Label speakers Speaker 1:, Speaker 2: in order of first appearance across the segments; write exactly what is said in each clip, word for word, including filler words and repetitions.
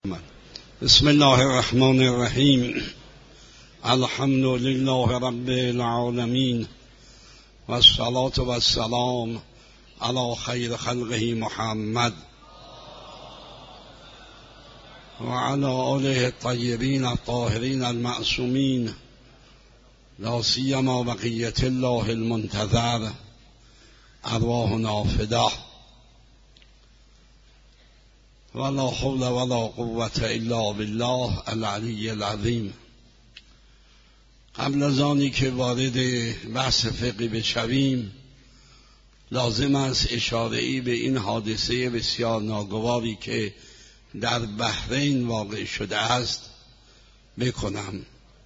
Speaker 1: بسم الله الرحمن الرحیم. الحمد لله رب العالمین و الصلاة و السلام علی خیر خلقه محمد و علی آله الطیبین الطاهرین المعصومین، لا سیما بقیة الله المنتظر، ارواحنا فداه. ولا حول ولا قوة الا بالله العلی العظیم. قبل از آنی که وارد بحث فقهی بشویم، لازم است اشاره‌ای به این حادثه بسیار ناگواری که در بحرین واقع شده است بکنم.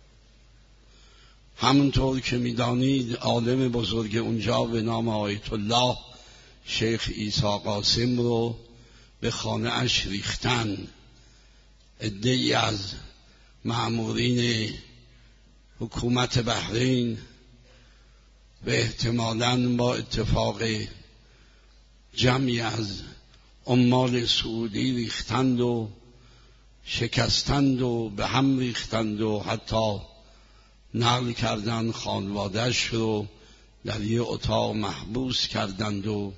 Speaker 1: همونطور که می‌دانید عالم بزرگ اونجا به نام آیت الله شیخ عیسی قاسم رو به خانه اش ریختن. عده‌ای از مأمورین حکومت بحرین به احتمالاً با اتفاق جمعی از عمال سعودی ریختند و شکستند و به هم ریختند و حتی نقل کردند خانواده‌اش رو در یه اتاق محبوس کردند و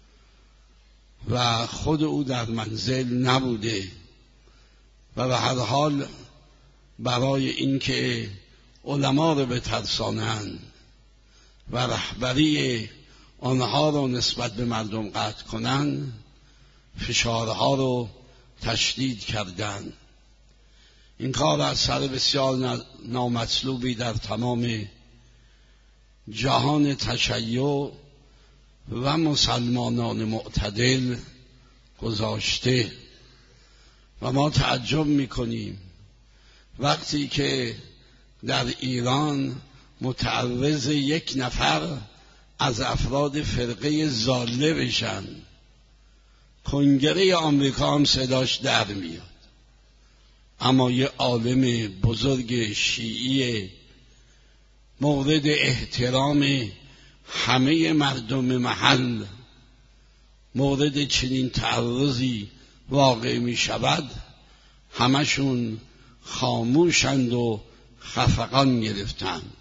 Speaker 1: و خود او در منزل نبوده و به هر حال برای اینکه علما رو بترسانند و رهبری آنها رو نسبت به مردم قطع کنند، فشارها رو تشدید کردند. این کار اثر بسیار نامطلوبی در تمام جهان تشیع و مسلمانان معتدل گذاشته و ما تعجب میکنیم وقتی که در ایران متعرض یک نفر از افراد فرقه ضاله بشن، کنگره آمریکا هم صداش در میاد، اما یه عالم بزرگ شیعی مورد احترام همه مردم محل مورد چنین تعرضی واقع می شود، همشون خاموشند و خفقان گرفتند.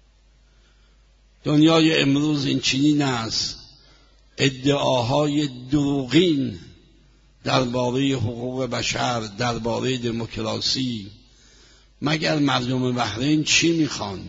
Speaker 1: دنیای امروز این چنین است، ادعاهای دروغین درباره حقوق بشر، درباره دموکراسی. مگر مردم بحرین چی میخوان؟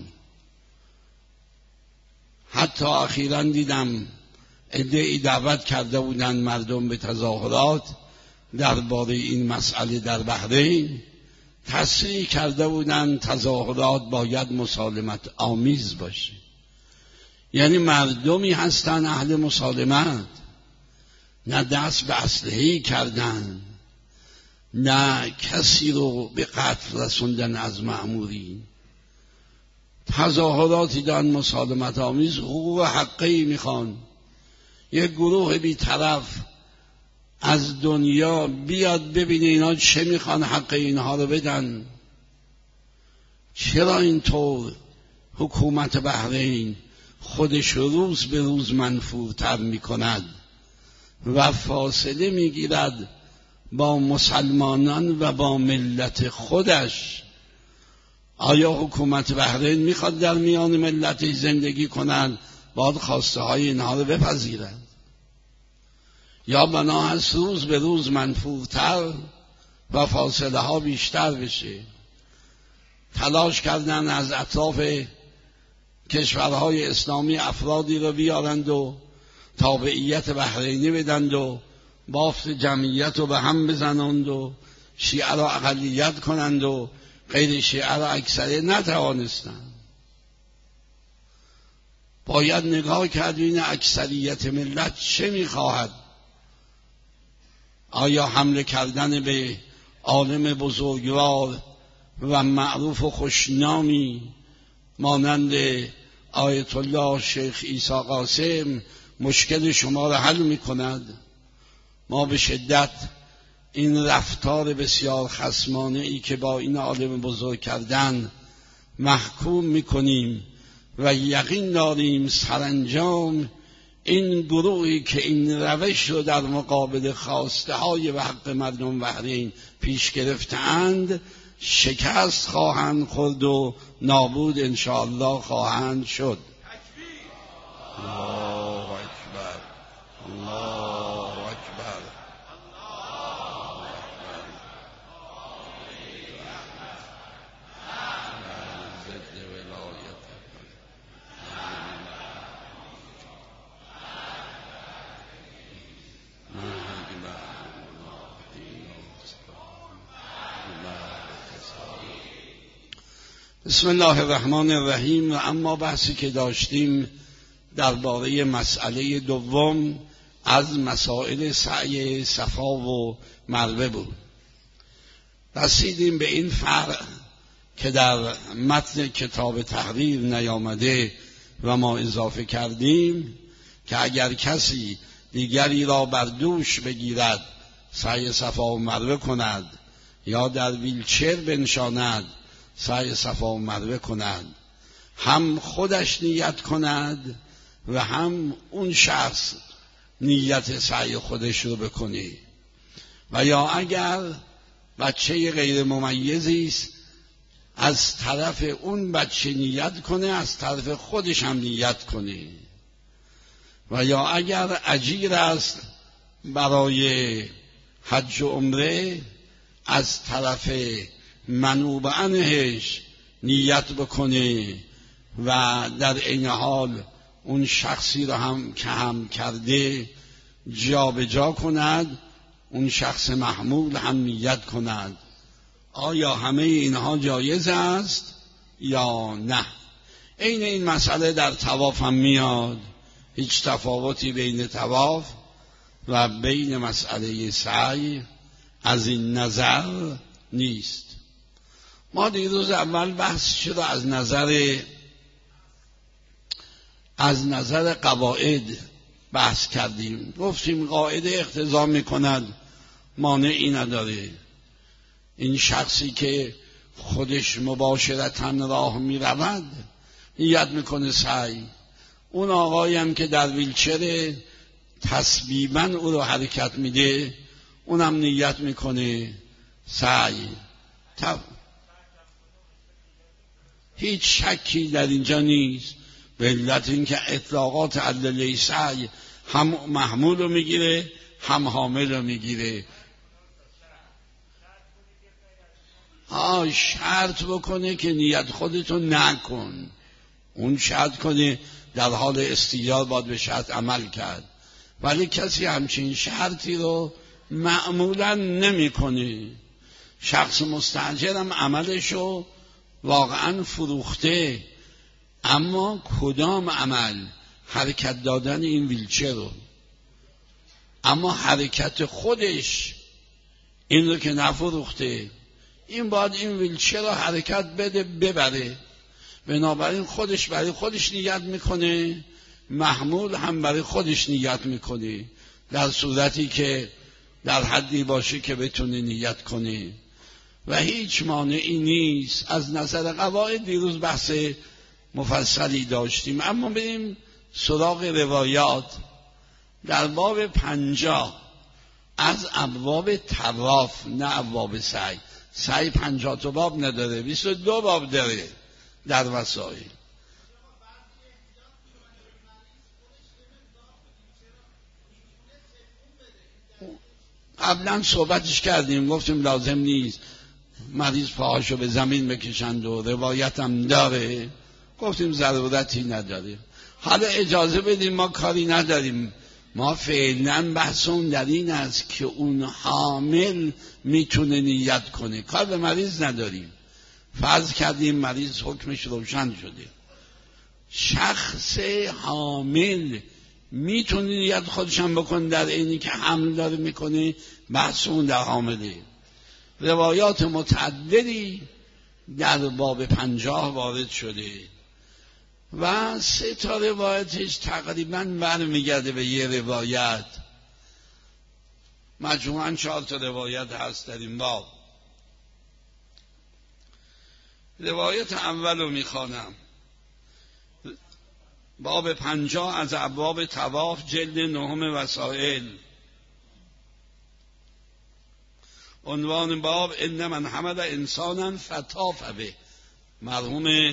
Speaker 1: حتی اخیراً دیدم عده‌ای دعوت کرده بودند مردم به تظاهرات درباره این مسئله در بحرین، تصریح کرده بودند تظاهرات باید مسالمت آمیز باشه. یعنی مردمی هستند اهل مسالمت، نه دست به اسلحه‌ای کردن، نه کسی رو به قتل رسوندن از مأمورین. تظاهراتی دارن مسالمت آمیز، حقوق حقی میخوان. یک گروه بی‌طرف از دنیا بیاد ببینه اینا چه میخوان، حق اینها رو بدن. چرا اینطور حکومت بحرین خودش روز به روز منفورتر میکند و فاصله میگیرد با مسلمانان و با ملت خودش؟ آیا حکومت بحرین میخواد در میان ملتش زندگی کنند، باید خواسته های اینها رو بپذیرند، یا بنا هست روز به روز منفورتر و فاصله ها بیشتر بشه؟ تلاش کردن از اطراف کشورهای اسلامی افرادی رو بیارند و تابعیت بحرینی بدند و بافت جمعیت رو به هم بزنند و شیعه را اقلیت کنند و غیر شیعه را اکثریت. نتوانستند. باید نگاه کرد این اکثریت ملت چه میخواهد. آیا حمله کردن به عالم بزرگوار و معروف و خوشنامی مانند آیت الله شیخ عیسی قاسم مشکل شما را حل میکند؟ ما به شدت این رفتار بسیار خصمانه ای که با این عالم بزرگ کردن محکوم میکنیم و یقین داریم سرانجام این گروهی که این روش رو در مقابل خواسته های و حق مردم بحرین پیش گرفتند شکست خواهند خورد و نابود انشاءالله خواهند شد. الله اکبر، الله اکبر. بسم الله الرحمن الرحیم. و اما بحثی که داشتیم درباره مسئله دوم از مسائل سعی صفا و مروه بود. رسیدیم به این فرع که در متن کتاب تحریر نیامده و ما اضافه کردیم که اگر کسی دیگری را بر دوش بگیرد سعی صفا و مروه کند یا در ویلچر بنشاند سعی صفا و مروه کند، هم خودش نیت کند و هم اون شخص نیت سعی خودش رو بکنه. و یا اگر بچه غیر ممیزی است از طرف اون بچه نیت کنه، از طرف خودش هم نیت کنه. و یا اگر اجیر است برای حج و عمره از طرف منوب عنهش نیت بکنه و در این حال اون شخصی را هم که هم کرده جا به جا کند، اون شخص محمول هم نیت کند. آیا همه اینها جایز است یا نه؟ عین این مسئله در طواف هم میاد. هیچ تفاوتی بین طواف و بین مسئله سعی از این نظر نیست. ما دیروز اول بحث شد از نظر از نظر قواعد بحث کردیم. گفتیم قاعده اقتضا میکند مانعی نداره. این شخصی که خودش مباشرتاً راه میرود نیت میکنه سعی. اون آقایی هم که در ویلچر تسبیباً او رو حرکت میده اونم نیت میکنه سعی. طب هیچ شکی در اینجا نیست، به علت اینکه اطلاقات عدله سعی هم محمول رو میگیره هم حامل رو میگیره. ها شرط بکنه که نیت خودتو نکن، اون شرط کنه در حال استیار باید به شرط عمل کرد. ولی کسی همچین شرطی رو معمولا نمی کنه. شخص مستاجرم عملشو واقعا فروخته، اما کدام عمل؟ حرکت دادن این ویلچر رو. اما حرکت خودش این رو که نفروخته، این باید این ویلچر رو حرکت بده ببره. بنابراین خودش برای خودش نیت میکنه، محمول هم برای خودش نیت میکنه، در صورتی که در حدی باشه که بتونه نیت کنه و هیچ مانعی نیست. از نظر قواعد دیروز بحث مفصلی داشتیم. اما بریم سراغ روایات. در باب پنجاه از ابواب طواف، نه ابواب سعی. سعی پنجاه تا باب نداره، بیست و دو باب داره در وسائل. قبلا صحبتش کردیم، گفتیم لازم نیست مریض پاهاشو به زمین بکشند و روایت هم داره، گفتیم ضرورتی نداره. حالا اجازه بدیم، ما کاری نداریم. ما فعلا بحثمون در این است که اون حامل میتونه نیت کنه، کار به مریض نداریم. فرض کردیم مریض حکمش روشن شده، شخص حامل میتونه نیت خودشم بکنه در اینی که حمل داره میکنه. بحثمون در حامله. روایات متعددی در باب پنجاه وارد شده و سه تا روایتش تقریباً برمیگرده به یه روایت. مجموعاً چهار تا روایت هست در این باب. روایت اول رو میخوانم. باب پنجاه از ابواب طواف، جلد نهم وسائل. عنوان باب: ان من حمل انسانا فطاف به. مرحوم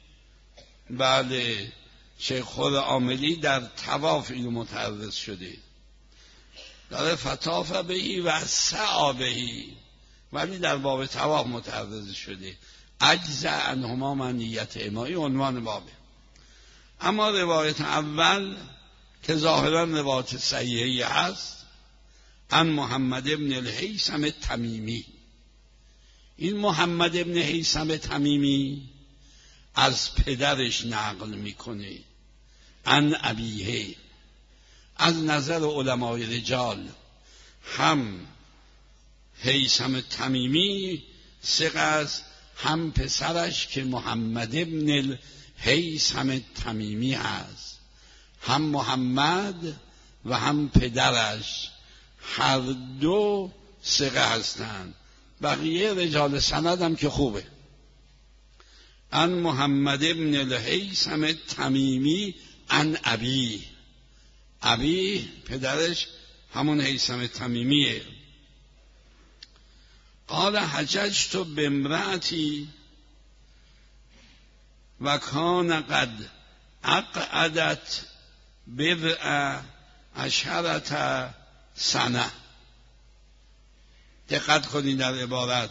Speaker 1: بله شیخ خود عاملی در طواف اینو متعرض شده، داره فطاف بهی و سعی بهی، ولی در باب طواف متعرض شده. اجزاء عنهما من نیت امایی عنوان بابه. اما روایت اول که ظاهرا روایت صحیحی هست، عن محمد ابن الهیثم التمیمی. این محمد ابن هیثم تمیمی از پدرش نقل میکنه، عن ابیه. از نظر علمای رجال هم هیثم تمیمی ثقه است، هم پسرش که محمد ابن الهیثم تمیمی هست، هم محمد و هم پدرش هر دو ثقه هستند. بقیه رجال سند هم که خوبه. عن محمد ابن الهیثم تمیمی عن ابی. ابی پدرش همون هیثم تمیمیه. قال حججت بامرأتی و کان قد عقدت بضع عشرة سنه. دقت کنید در عبارت.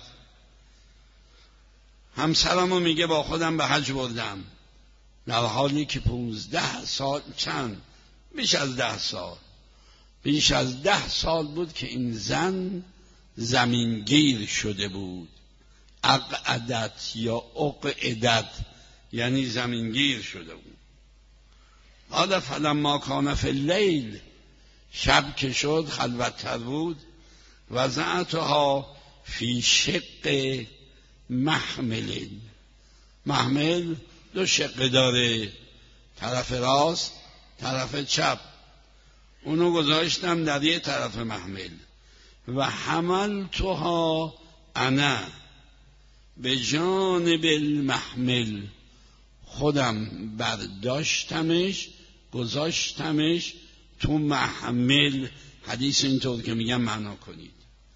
Speaker 1: همسرمو میگه با خودم به حج بردم، در حالی که پونزده سال، چند بیش از ده سال بیش از ده سال بود که این زن زمینگیر شده بود. عقدت یا عقدت یعنی زمینگیر شده بود. حالا فلما کان فی اللیل، شب که شد خلوت‌تر بود، وضعتها فی شق محمل. محمل دو شقه داره، طرف راست طرف چپ. اونو گذاشتم در یه طرف محمل. و حملتها انا به جانب المحمل، خودم برداشتمش گذاشتمش تو محمل. حدیث اینطور که میگم معنا کنید.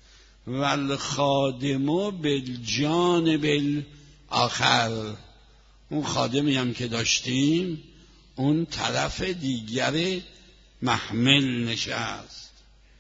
Speaker 1: والخادم بالجانب الاخر، اون خادمی هم که داشتیم اون طرف دیگر محمل نشست.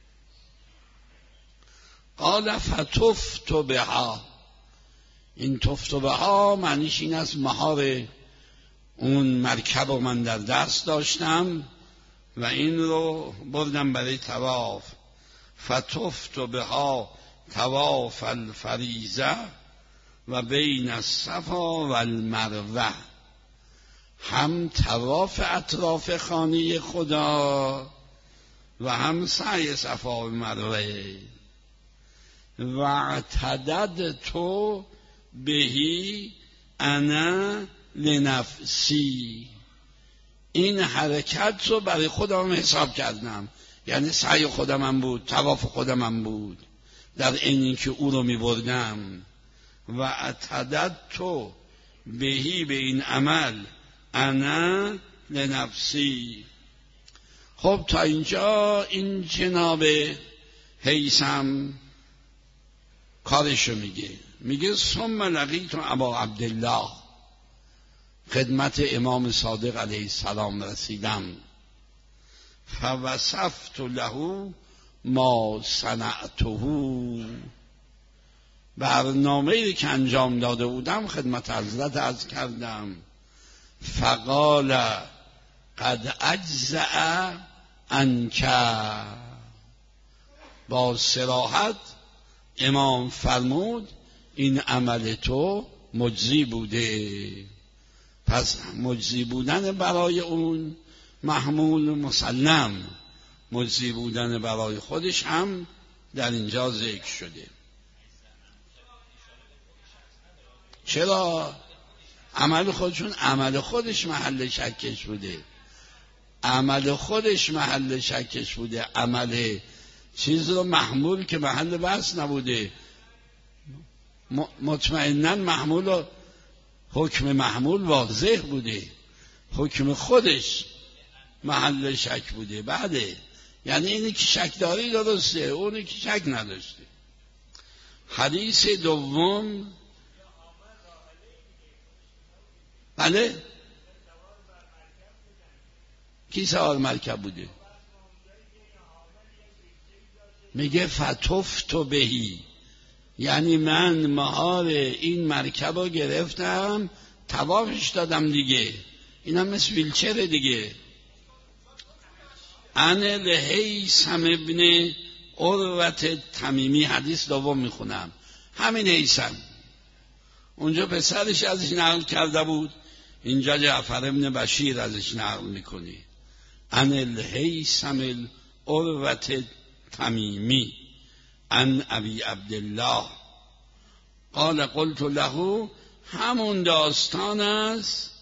Speaker 1: قال فتفت بها. این تفت بها معنیش این است مهار اون مرکب رو من در دست داشتم و این رو بردم برای طواف. فتفت بها طواف الفریضه و بین الصفا و المروه. هم طواف اطراف خانه خدا و هم سعی صفا و مروه. و اعتدد تو بهی انا لنفسی. این حرکت رو برای خودم حساب کردم، یعنی سعی خودم هم بود، طواف خودم هم بود، در اینی که او رو می بردم. و اعتدد تو بهی به این عمل انا لنفسی. خب تا اینجا این جناب هیثم کارشو میگه. میگه ثم لقیت ابا عبدالله، خدمت امام صادق علیه السلام رسیدم. فوصفت له ما صنعته، برنامه‌ای که انجام داده بودم خدمت حضرت عرض کردم. فقال قد اجزع عنک، با صراحت امام فرمود این عمل تو مجزی بوده. پس مجزی بودن برای اون محمول مسلم، مجزی بودن برای خودش هم در اینجا ذکر شده. چرا؟ عمل خودشون عمل خودش محل شکش بوده، عمل خودش محل شکش بوده، عمل چیز رو محمول که محل بحث نبوده. مطمئناً محمول و حکم محمول واضح بوده، حکم خودش محل شک بوده. بله، یعنی اینی که شک داری درسته، اونی که شک نداشته. حدیث دوم، بله، کی سوار مرکب بوده؟ میگه فتفتو بهی، یعنی من مهار این مرکب رو گرفتم طوافش دادم دیگه. این هم مثل ویلچر دیگه. ان الهیثم ابن عروة تمیمی، حدیث دوم میخونم. همین هیثم اونجا پسرش ازش نقل کرده بود، اینجا جعفر ابن بشیر ازش نقل میکنی. ان الهیثم العروة تمیمی ان ابی عبدالله قال قلت له، همون داستان است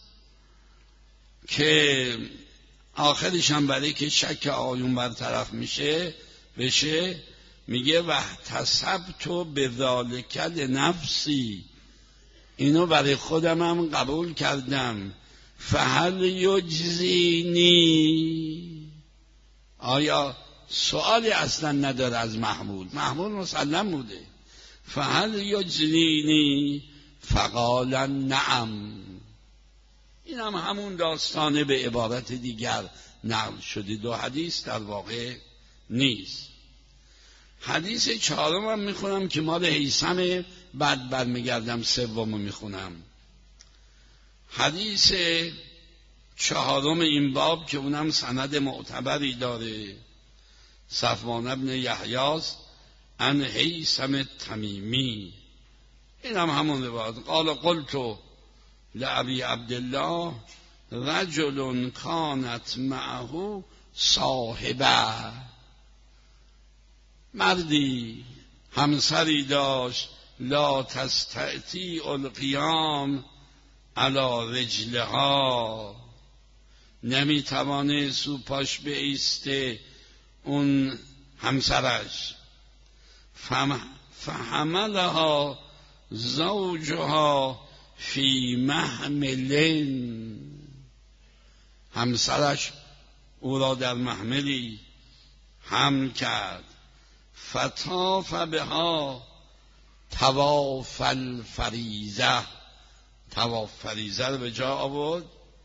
Speaker 1: که آخرش هم برای که شک آیون برطرف میشه بشه میگه واحتسبت بذلک لنفسی، اینو برای خودم هم قبول کردم. فهل یجزینی، آیا سوالی اصلا نداره از محمول، محمول مسلم بوده. فهل یجزینی فقال نعم. این هم همون داستانه به عبارت دیگر نقل شده، دو حدیث در واقع نیست. حدیث چهارم هم میخونم که مال هیثم، بعد برمیگردم سومو میخونم. حدیث چهارم این باب که اونم سند معتبری داره، صفوان ابن یحیاست عن هیثم تمیمی. این هم همون روایت. قال قلت لأبی عبدالله رجل کانت معه صاحبه، مردی همسری داشت لا تستطیع القیام علی رجلها، نمیتوانه سو پاش بایسته اون همسرش. فحملها زوجها فی محملین، همسرش او را در محملی حمل کرد. فطاف بها طواف الفریضه، طواف فریضه رو به جا آورد،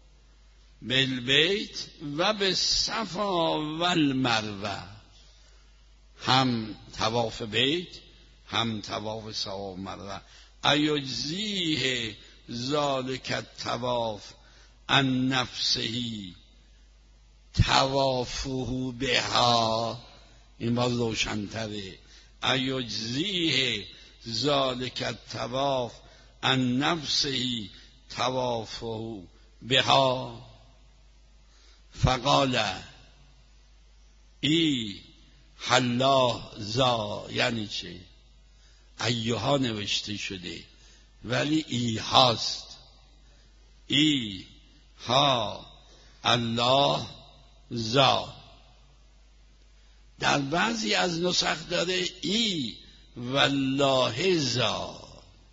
Speaker 1: بالبیت و به صفا و المروه، هم طواف بیت هم طواف صفا و مروه. ایجزیه ذالک الطواف عن نفسه طوافه بها، این باز روشن‌تره. ایجزیه ذالک الطواف عن نفسه طوافه بها. فقال ای حلا زا، یعنی چه؟ ایها نوشته شده ولی ای هاست. ای ها الله زا. در بعضی از نسخ داره ای والله زا.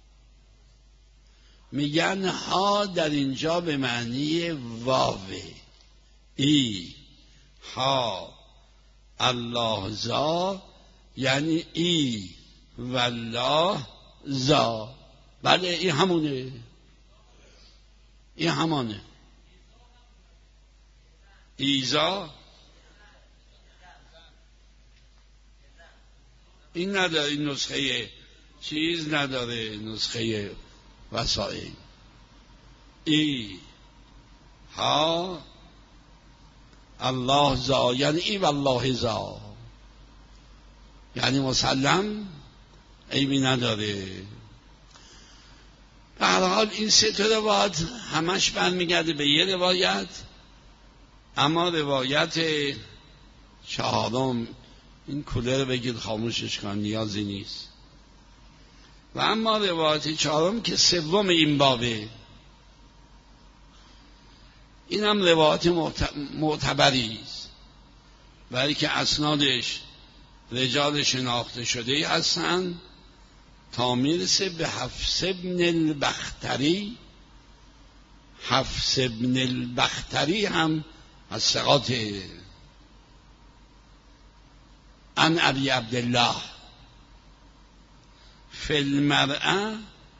Speaker 1: میگن ها در اینجا به معنی واوه، ای ها الله زا یعنی ای والله زا. بله این همونه، این همانه. ایزا این نداره، این نسخه چیز نداره، نسخه وسائل. ای ها الله زا یعنی ای والله زا، یعنی مسلم عیبی نداره. به هر حال این سه تا روایت همش برمیگرده به یه روایت، اما روایت چهارم، این کولر بگید خاموشش کن نیازی نیست. و اما روایت چهارم که سوم این بابه، این هم روایت معتبری است، برای که اسنادش رجال شناخته شده هستند تا میرسه به حفص بن البختری. حفص ابن البختری هم از ثقات. عن ابی عبدالله فی المرأة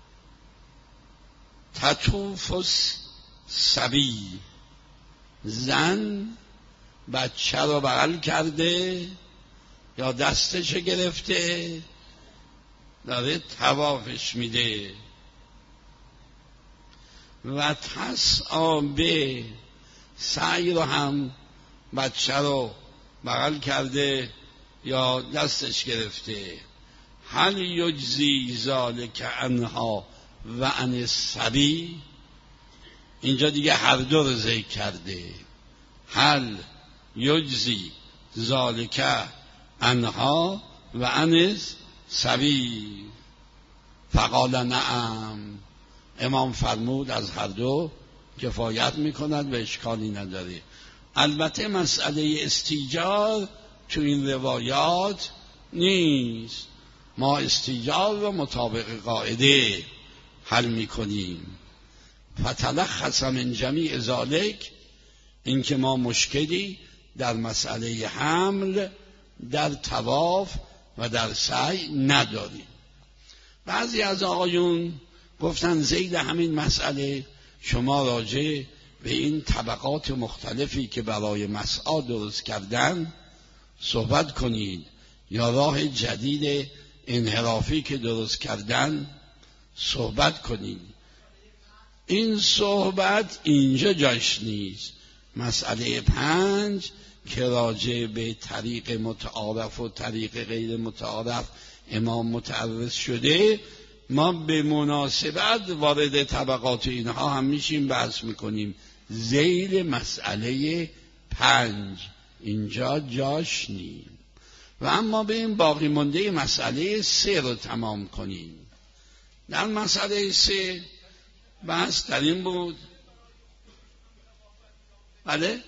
Speaker 1: تطوف الصبی، زن بچه رو بغل کرده یا دستش گرفته داره طوافش میده. و تسعی به، سعی رو هم بچه رو بغل کرده یا دستش گرفته. هل یجزی ذالک عنها و عن الصبی، اینجا دیگه هر دو رو ذکر کرده. هل یجزی ذالک عنها و عن الصبی، فقال نعم، امام فرمود از هر دو کفایت میکند و اشکالی نداره. البته مسئله استیجار تو این روایات نیست، ما استیجار رو مطابق قاعده حل میکنیم. فتلخص من جمیع ذالک، این که ما مشکلی در مسئله حمل در طواف و در سعی نداریم. بعضی از آقایون گفتن ذیل همین مسئله شما راجع به این طبقات مختلفی که برای مسعی درست کردن صحبت کنید، یا راه جدید انحرافی که درست کردن صحبت کنید. این صحبت اینجا جاش نیست. مسئله پنج که راجع به طریق متعارف و طریق غیر متعارف امام متعرض شده، ما به مناسبت وارد طبقات اینها هم میشیم بحث میکنیم. ذیل مسئله پنج اینجا جاش نیم. و اما به این باقی مونده مسئله سه رو تمام کنیم. در مسئله سه بحث در این بود. بله؟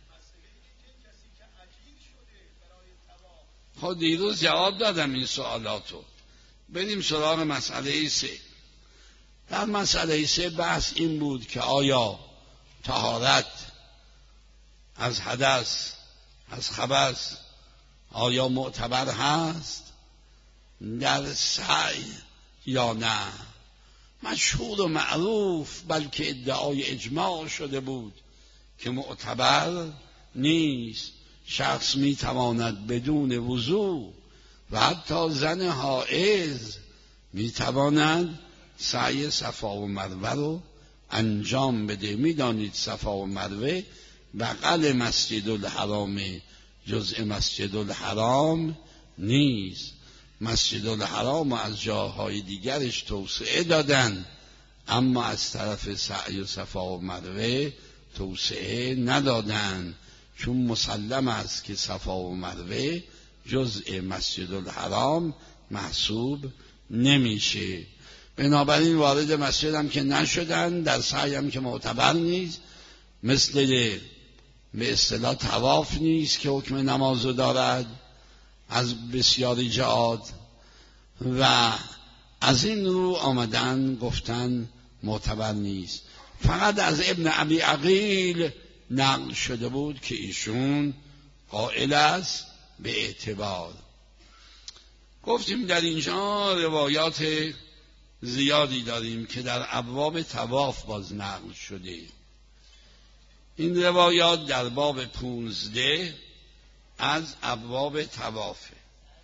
Speaker 1: خود دیروز جواب دادم این سوالاتو. بریم سراغ مسئله سه. در مسئله سه بحث این بود که آیا طهارت از حدث از خبث آیا معتبر هست در سعی یا نه. مشهور و معروف بلکه ادعای اجماع شده بود که معتبر نیست. شخص میتواند بدون وضو و حتی زن حائض میتواند سعی صفا و مروه رو انجام بده. میدانید صفا و مروه بغل مسجد الحرام جزء مسجد الحرام نیست. مسجد الحرام و از جاهای دیگرش توسعه دادن، اما از طرف سعی و صفا و مروه توسعه ندادن، چون مسلم است که صفا و مروه جزء مسجد الحرام محسوب نمیشه. بنابراین وارد مسجد هم که نشدن، در سعی هم که معتبر نیست، مثل به اصطلاح طواف نیست که حکم نمازو دارد از بسیاری جهات. و از این رو آمدن گفتن معتبر نیست. فقط از ابن ابی عقیل نقل شده بود که ایشون قائل است به اعتبار. گفتیم در اینجا روایات زیادی داریم که در ابواب طواف باز نقل شده. این روایات در باب پونزده از ابواب طوافه،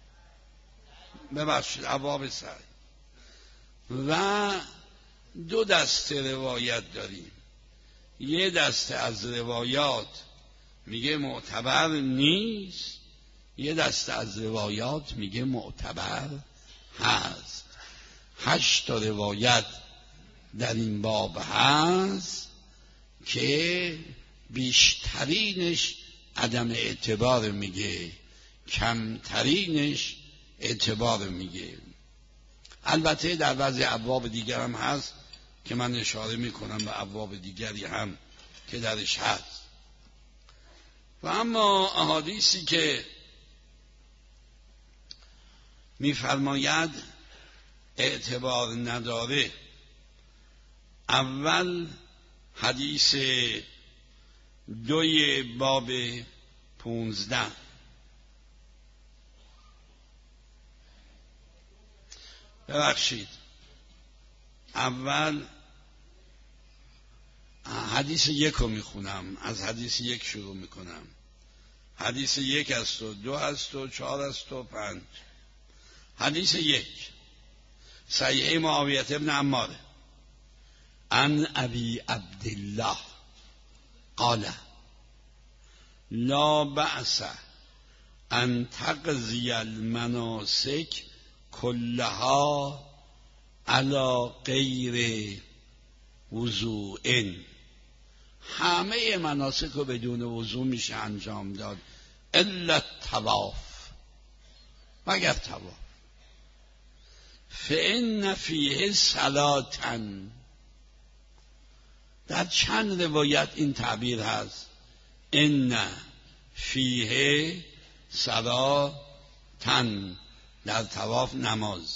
Speaker 1: ببخشید ابواب سعی. و دو دسته روایت داریم. یه دسته از روایات میگه معتبر نیست، یه دسته از روایات میگه معتبر هست. هشت تا روایت در این باب هست که بیشترینش عدم اعتبار میگه، کمترینش اعتبار میگه. البته در بعضی ابواب دیگر هم هست که من اشاره میکنم به ابواب دیگری هم که درش هست. و اما احادیثی که میفرماید اعتبار نداره، اول حدیث دوی باب پونزده. ببخشید، اول حدیث یک رو میخونم، از حدیث یک شروع میکنم. حدیث یک است و دو است و چهار است و پنج. حدیث یک، صحیح معاویه ابن عمار عن ابی عبدالله قال لا بأس ان تقضی المناسک کلها علی غیر وضوء. همه مناسک رو بدون وضوء میشه انجام داد الا الطواف، مگر طواف. فإن فیه صلاة، در چند روایت این تعبیر هست ان فیه صلاة، در طواف نماز.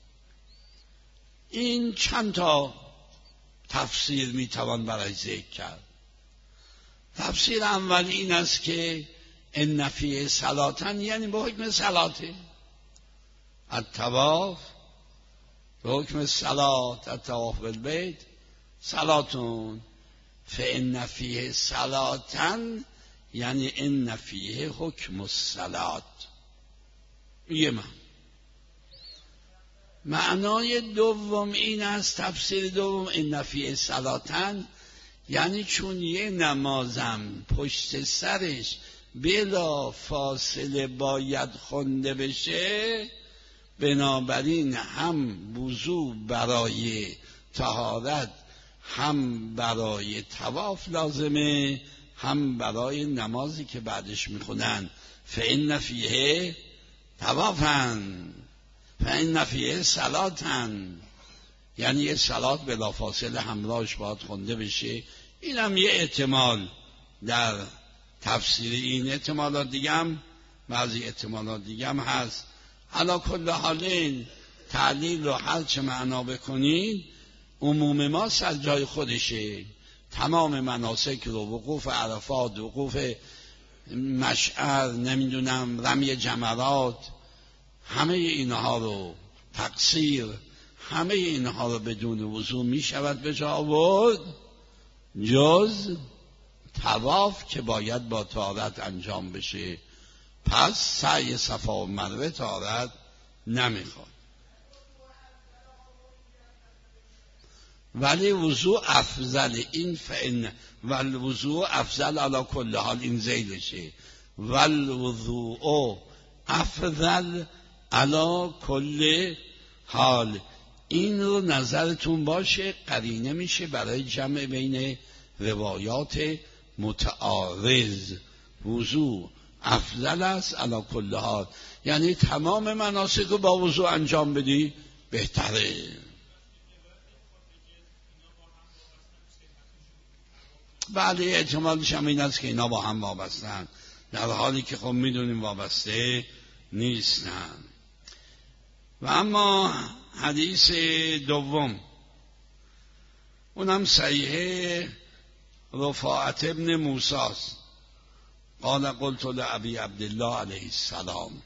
Speaker 1: این چند تا تفسیر میتوان برای ذکر کرد. تفسیر اول این است که ان فیه صلاة یعنی به حکم صلاته، الطواف به حکم صلات، الطواف بالبیت صلاتون. فإن فیه صلاة یعنی ان فیه حکم الصلاة. یه من معنای دوم این است، تفسیر دوم ان فیه صلاة یعنی چون یه نمازم پشت سرش بلا فاصله باید خونده بشه، بنابراین هم وضو برای طهارت هم برای طواف لازمه، هم برای نمازی که بعدش میخونن. فإن فیه طوافن فإن فیه صلاتن، یعنی یه صلات بلافاصله همراهش باید خونده بشه. این هم یه احتمال در تفسیر این. احتمالات دیگه هم بعضی احتمالات دیگه هم هست. علا کل حالین تعلیل رو هر چه معنا بکنید، عموم ما از جای خودشه. تمام مناسک رو، وقوف عرفات، وقوف مشعر، نمیدونم رمی جمرات، همه اینها رو، تقصیر، همه اینها رو بدون وضو می شود به جا آورد، جز طواف که باید با طهارت انجام بشه. پس سعی صفا و مروه طهارت نمیخواد، ولی وضو افضل. این فإن والوضو افضل علی کل حال، این زیدشه، والوضو افضل علی کل حال. این رو نظرتون باشه، قرینه میشه برای جمع بین روایات متعارض. وضو افضل است علی کل حال، یعنی تمام مناسک رو با وضو انجام بدی بهتره. بعد احتمالش هم این است که اینا با هم وابستن، در حالی که خب میدونیم وابسته نیستن. و اما حدیث دوم، اونم صحیح رفاعت ابن موسی است. قال قلت لأبی عبدالله علیه السلام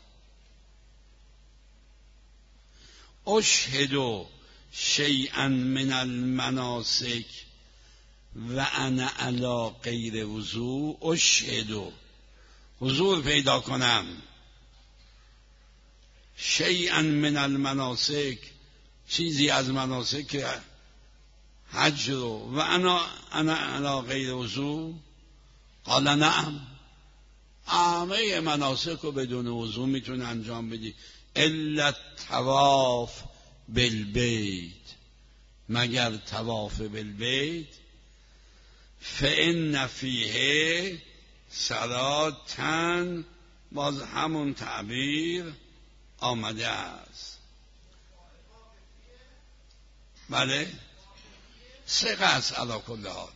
Speaker 1: اشهد شیئا من المناسک و انا علی غیر وضو. اشهد، حضور پیدا کنم، شیئا من المناسک، چیزی از مناسک حج رو، و انا انا علی غیر وضو. قال نعم، همه مناسک رو بدون وضو میتونه انجام بدی الا الطواف بالبیت، مگر طواف بالبیت. فإن فیه صلاة، باز همون تعبیر آمده است. بله، ثقه است علی کل حال.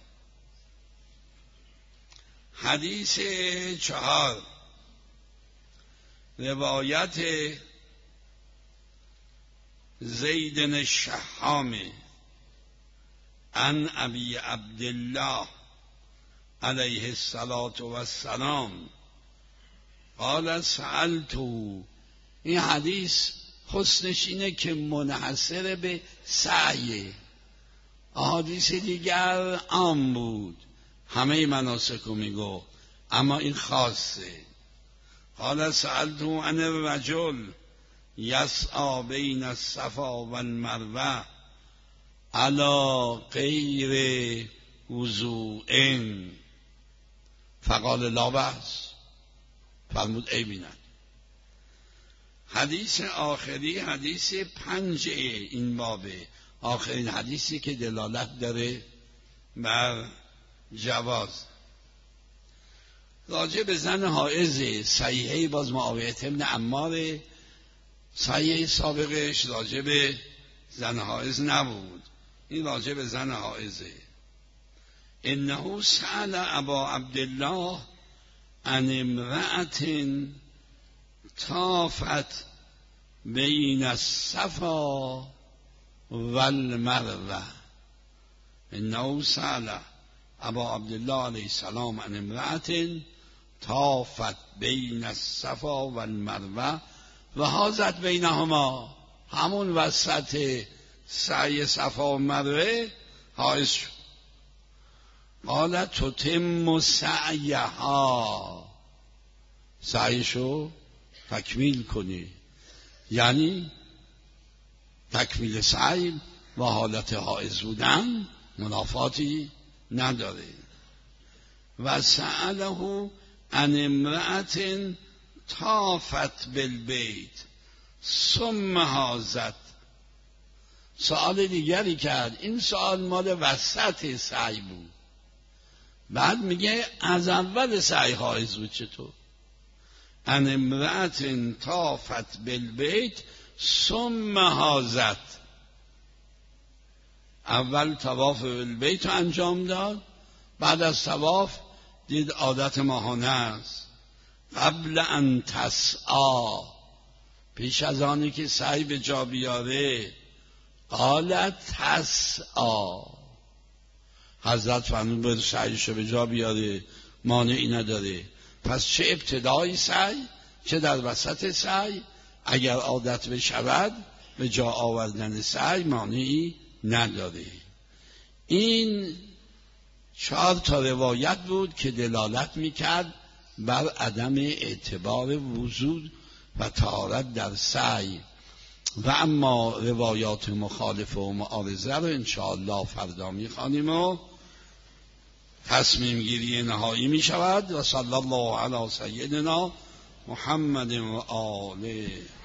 Speaker 1: حدیث چهار، روایت زید بن شحام عن ابی عبدالله علیه الصلاة والسلام قال سألت. این حدیث حسنش اینه که منحصر به سعیه. احادیث دیگر عام بود، همه مناسک رو میگو، اما این خاصه. قال سألت عن الرجل یسعی بین الصفا والمروه علی غیر وضوء فقال لا بأس. فرمود ای بیند. حدیث آخری حدیث پنج این بابه، آخرین حدیثی که دلالت داره بر جواز. راجع به زن حائض صحیحه باز معاویه ابن عمار، صحیحه سابقش راجع به زن حائض نبود، این راجع به زن حائضه. انه سأل ابا عبدالله عن امرأة طافت بین الصفا والمروه. انه سأل ابا عبدالله علیه السلام عن امرأة طافت بین الصفا والمروه و حازت بینهما، همون وسط سعی صفا و مروه حائض شد. قالت تتم سعیها، سعیشو تکمیل کنی، یعنی تکمیل سعی و حالت حائض بودن منافاتی نداره. و سأله عن امرأة طافت بالبیت ثم حاضت، سؤال دیگری کرد، این سؤال مال وسط سعی بود، بعد میگه از اول سعی حائض بود. چطور؟ عن امرأة طافت بالبیت ثم حاضت، اول طواف بالبیت رو انجام داد، بعد از طواف دید عادت ماهانه است. قبل ان تسعی، پیش از آنی که سعی به جا بیاره، قالت تسعی، حضرت فرمود باید سعیشو به جا بیاره، مانعی نداره. پس چه ابتدای سعی چه در وسط سعی، اگر عادت بشود به جا آوردن سعی مانعی نداره. این چهار تا روایت بود که دلالت میکرد بر عدم اعتبار وضو و طهارت در سعی. و اما روایات مخالفه و معارضه رو انشاءالله فردا میخوانیم و تصمیم گیری نهایی می شود. و صلی الله علی سیدنا محمد و آله.